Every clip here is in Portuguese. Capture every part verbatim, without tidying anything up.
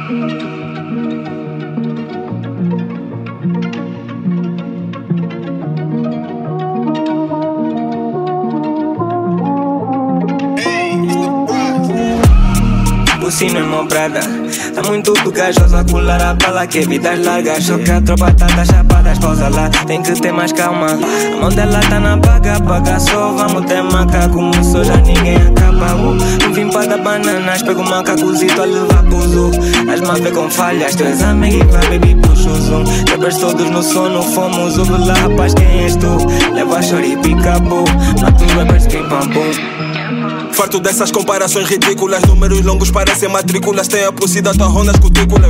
O sino é mobrada, tá muito pegajosa a colar a bala que é vidas largas. Só que a tropa tá das chapadas, pausa lá, tem que ter mais calma. A mão dela tá na paga, paga só, vamos ter macaco. Começou já ninguém acaba. Uh, não vim para dar bananas, pego o macacozito a levar pro zoo. As-me a ver com falhas, tu és amigo e vai baby puxa o zoom. Quebras todos no sono, fomos, ouve lá rapaz quem és tu. Leva a chore e pica boom, mato os rappers que pam pum. Farto dessas comparações ridículas. Números longos parecem matrículas. Tem a pulsida, torrão nas cutículas.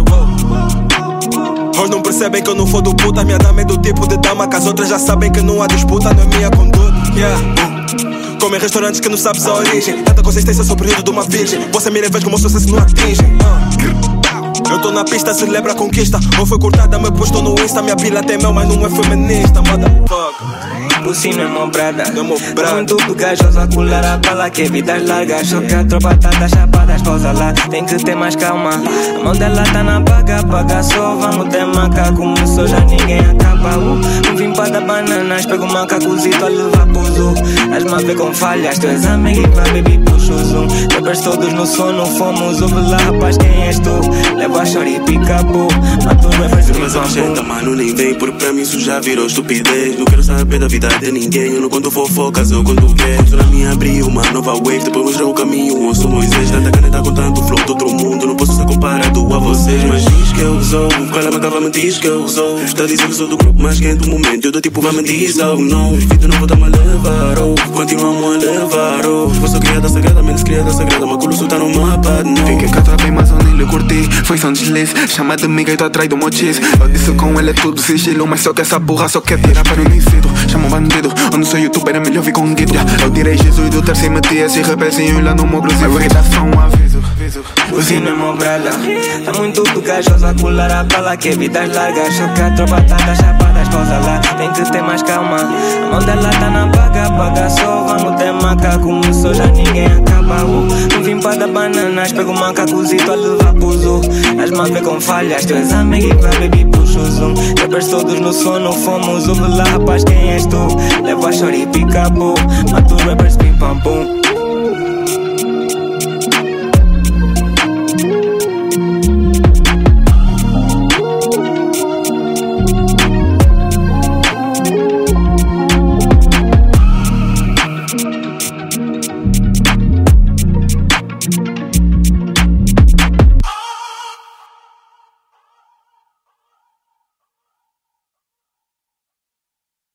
Hoje não percebem que eu não for do puta. Minha dama é do tipo de dama que as outras já sabem que não há disputa. Não é minha conduta, yeah. Come em restaurantes que não sabes a origem. Tanta consistência sou o período de uma virgem. Você mira e vês como o sucesso não atinge. uh. Eu tô na pista, celebra a conquista. Ou foi cortada, me postou no Insta. Minha pila tem mel, mas não é feminista. Motherfucker. O sino é mobrada, tá muito pegajosa a colar a bala que é vidas largas. Só que a tropa tá das chapadas, pausa lá, tem que ter mais calma. A mão dela tá na paga, paga só, vamos ter macaco. Começou já ninguém acaba. Uh, não vim para dar bananas, pego o macacozito a levar pro zoo. As-me a ver com falhas, tu és amigo e vai baby puxa o zoom. Rappers todos no sono, fomos, ouve lá rapaz quem és tu. Leva a chore e pica boom, mato os rappers que pam pum. Mano nem vem, porque pra mim isso já virou estupidez. Não quero saber da vida de ninguém, eu não conto fofocas, eu conto o quê? Conto na minha abriu uma nova wave, depois mostrou o caminho, ouço Moisés. Tanta caneta com tanto flow do outro mundo, não posso ser comparado a vocês. Mas diz que eu sou, cala a boca, me diz que eu sou. Está a dizer que sou do grupo mais quente do momento, eu do tipo vai me dizer oh não. Vida não volta-me a levar, oh, continuamos a levar, oh. Eu sou criada sagrada, menos criada sagrada, mas colosso tá no mapa, não. Fiquei cá atrás, mas eu nem lhe curti, foi só um deslize. Chama de amiga e tô atrás do mochis. Eu disse com ela é tudo sigilo, mas só que essa porra só quer tirar para o início. Chama um bandido, eu não sou youtuber, é melhor vir com um guido. Eu direi Jesus do terceiro Matias e repezinho lá no mogro. Se vai dar só um aviso. O sino é mobrada, tá muito pegajosa a colar a bala que é vidas largas. Só que a tropa tá das chapadas, pausa lá, tem que ter mais calma. A mão dela tá na paga, paga só, vamos ter macaco. Começou já ninguém acaba. Uh, não vim para dar bananas, pego o macacozito a levar pro zoo. As-me a ver com falhas, tu és amigo e vai baby puxa o zoom. Rappers todos no sono, fomos, ouve lá rapaz quem és tu. Leva a chore e pica boom, mato os rappers que pam pum.